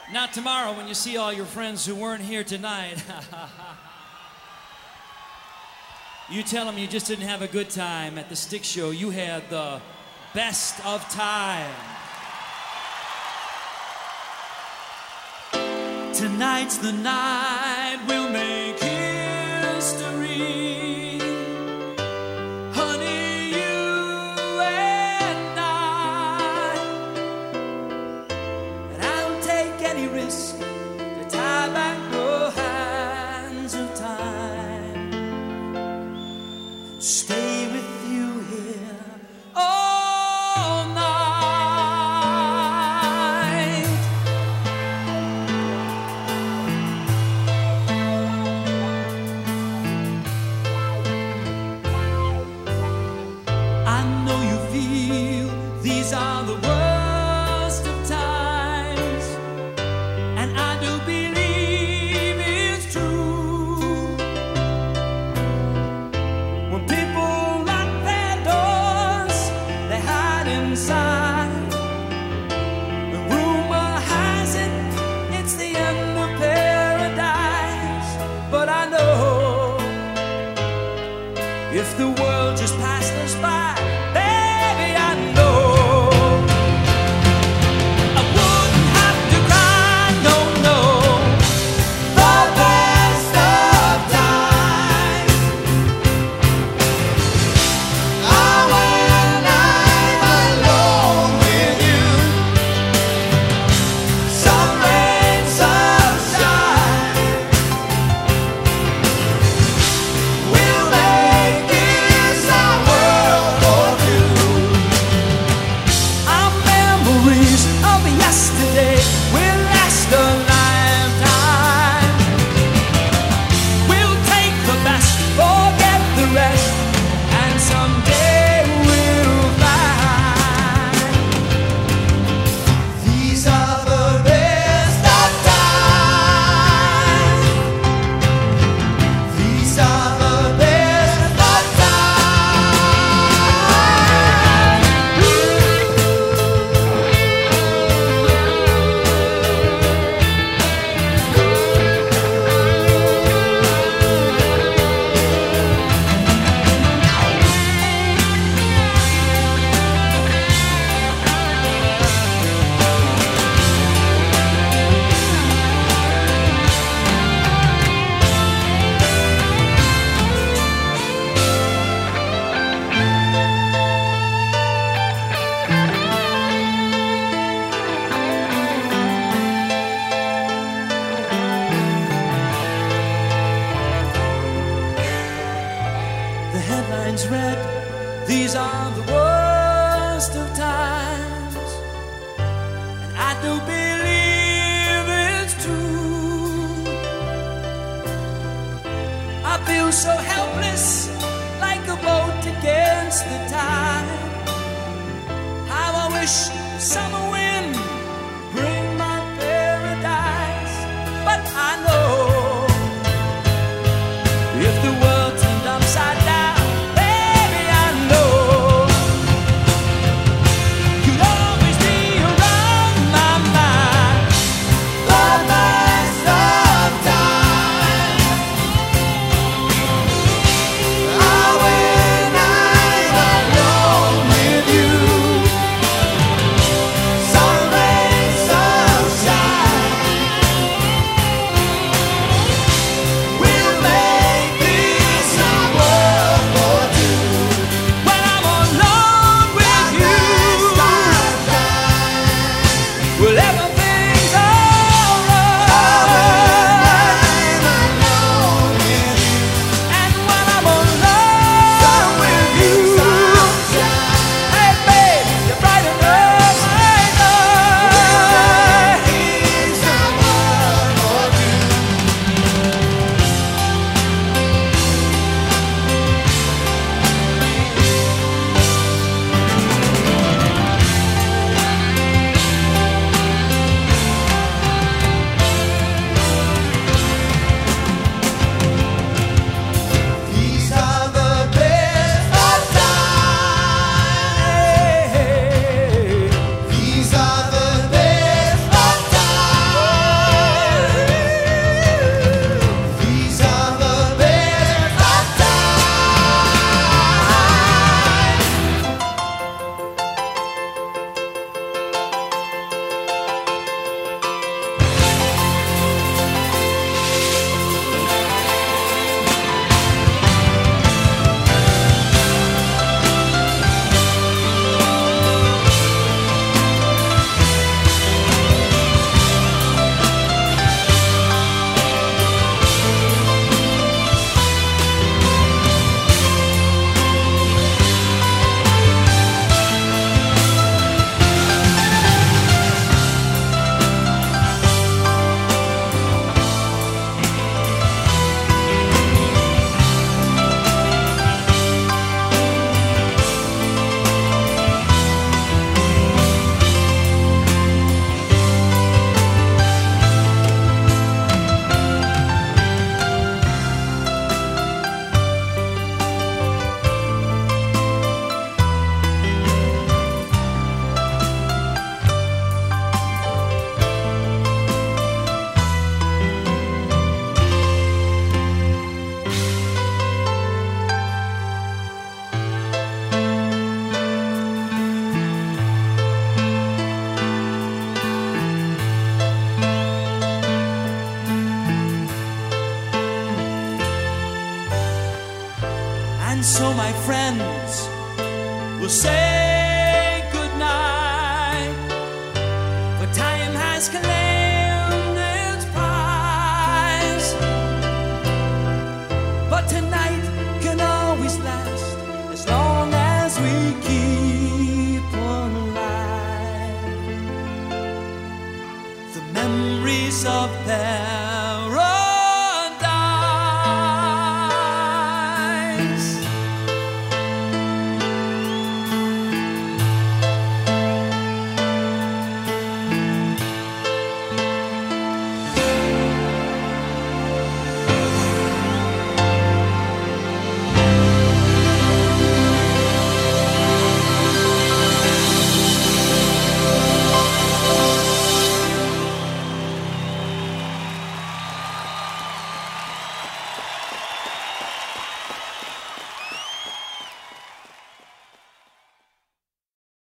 Not tomorrow when you see all your friends who weren't here tonight. You tell them you just didn't have a good time at the Stick Show. You had the best of time. Tonight's the night we'll make history. Honey, you and I. And I'll take any risk to tie back the hands of time. Stay with you here all night. I know you feel these are the worst of times, and I do believe it's true. When people lock their doors, they hide inside. The rumor has it, it's the end of paradise. But I know if the world just passed us by, baby, I know I wouldn't have to cry, no, no. The best of times are when I'm alone with you. Some rain, some shine, we'll make this our world for two. Our memories of yesterday will last a lifetime. We'll take the best, forget the rest, and someday we'll find these are the best of times. These are the best of The headlines read, these are the worst of times, and I do believe it's true. I feel so helpless, like a boat against the tide. How I wish summer wind bring my paradise. But I know if the world turned upside down, baby, I know you'd always be around my mind. The best of times are when I'm so my friends will say goodnight, for time has claimed its prize. But tonight can always last as long as we keep on alive. The memories of paradise